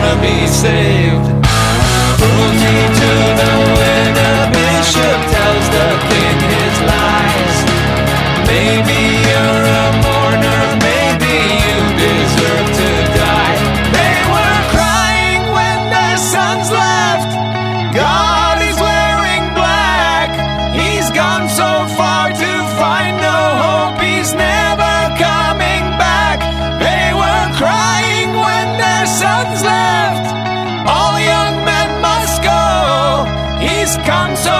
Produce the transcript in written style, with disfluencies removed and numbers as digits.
be saved. Cruelty to the winner, bishop tells the king his lies. Maybe you're a mourner, maybe you deserve to die. They were crying when their sons left. God is wearing black. He's gone so far to find no hope. He's never coming back. They were crying when their sons left. All young men must go. He's come so